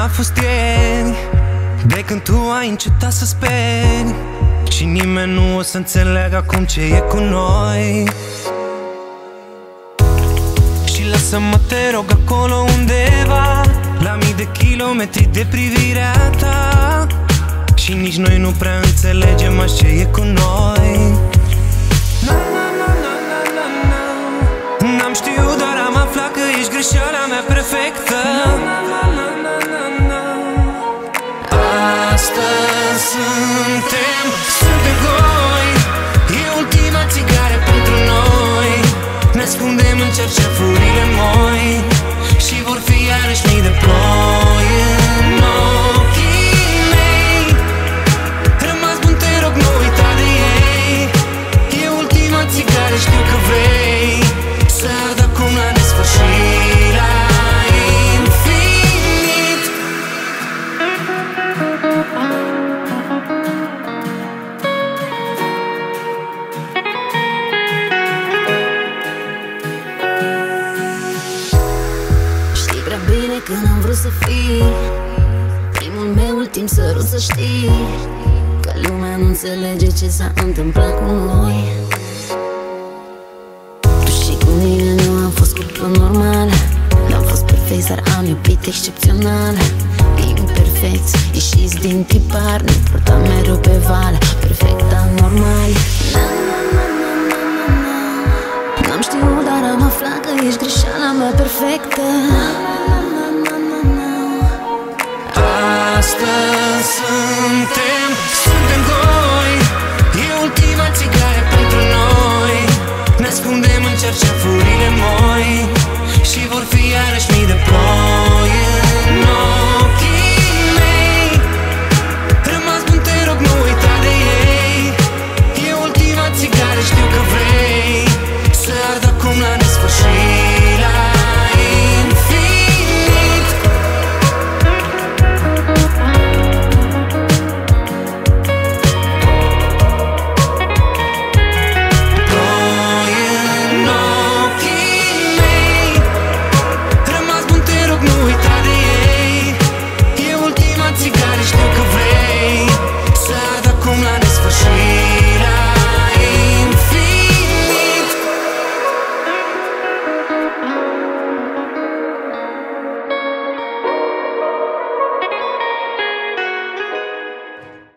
a fost ieri, de când tu ai încetat să speri. Și nimeni nu o să înțeleagă acum ce e cu noi. Și lasă-mă, te rog, acolo undeva, la mii de kilometri de privirea ta. Și nici noi nu prea înțelegem așa ce e cu noi. N-am știut, dar am aflat că ești greșeala mea perfectă. Astăzi suntem goi. E ultima țigară pentru noi. Ne ascundem în cerceafurile moi și vor fi iarăși mii de ploi în ochii mei. Rămas bun, te rog, nu uita de ei. E ultima țigară, știu că vrei să ard acum la nesfârșit, la infinit. Știi prea bine că n-am vrut să fii primul meu ultim sărut, să știi că lumea nu înțelege ce s-a întâmplat cu noi. Tu și cu mine nu am fost cuplă normală, n-am fost perfect, dar am iubit excepțional. Imperfecți, ieșiți din tipar, ne purtam mereu pe vală, perfect anormal. N-am știut, dar am aflat că ești greșeala mea perfectă. Astăzi